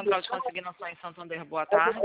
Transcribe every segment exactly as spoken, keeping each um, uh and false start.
Central de Consignações Santander, boa tarde.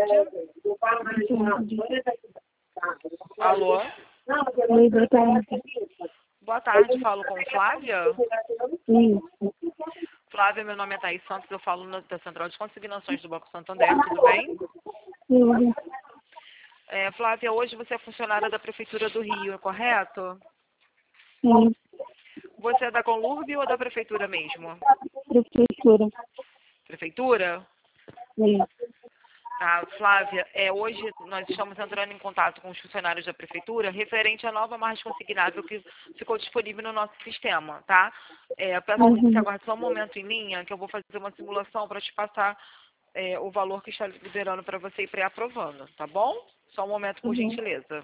Alô? Oi, boa tarde. Boa tarde, falo com Flávia. Sim. Flávia, meu nome é Thaís Santos, eu falo no- da Central de Consignações do Banco Santander, tudo bem? Sim. É, Flávia, hoje você é funcionária da Prefeitura do Rio, é correto? Sim. Você é da Conlurb ou da Prefeitura mesmo? Professora. Prefeitura? Sim. Tá, Flávia, é, hoje nós estamos entrando em contato com os funcionários da Prefeitura referente à nova margem consignável que ficou disponível no nosso sistema, tá? É, peço que você Uhum. aguarde só um momento em linha, que eu vou fazer uma simulação para te passar é, o valor que está liberando para você e pré-aprovando, tá bom? Só um momento, por Uhum. gentileza.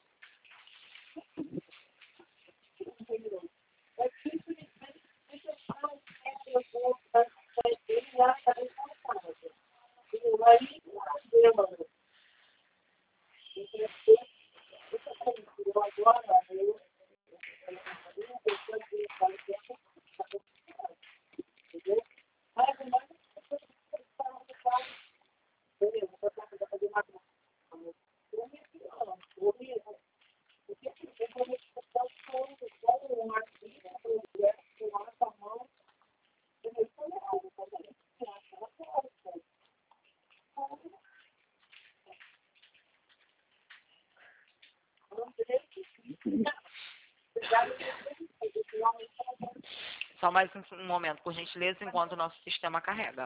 Só mais um um momento, por gentileza, enquanto o nosso sistema carrega.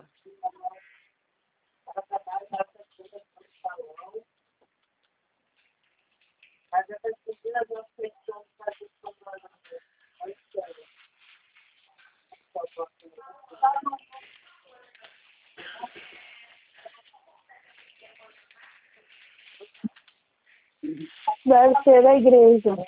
Deve ser da igreja.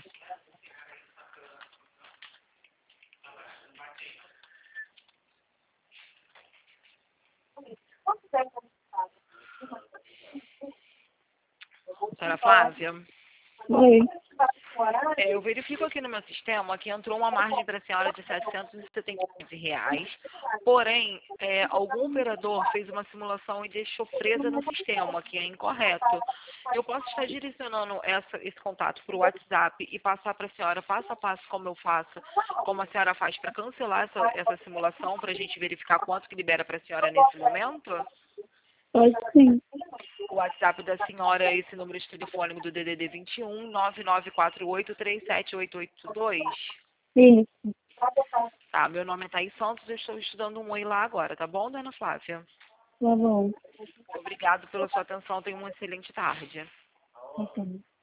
Senhora Flávia? Oi. É, eu verifico aqui no meu sistema que entrou uma margem para a senhora de setecentos e setenta e nove reais, porém, é, algum operador fez uma simulação e deixou presa no sistema, que é incorreto. Eu posso estar direcionando essa, esse contato para o WhatsApp e passar para a senhora passo a passo como eu faço, como a senhora faz para cancelar essa, essa simulação, para a gente verificar quanto que libera para a senhora nesse momento? Pode sim. O WhatsApp da senhora é esse número de telefone do D D D vinte e um, nove nove quatro oito, três sete oito oito dois. Isso. Tá, meu nome é Thaís Santos, eu estou estudando um oi lá agora, tá bom, dona Flávia? Tá bom. Obrigado pela sua atenção, tenha uma excelente tarde. Tá bom.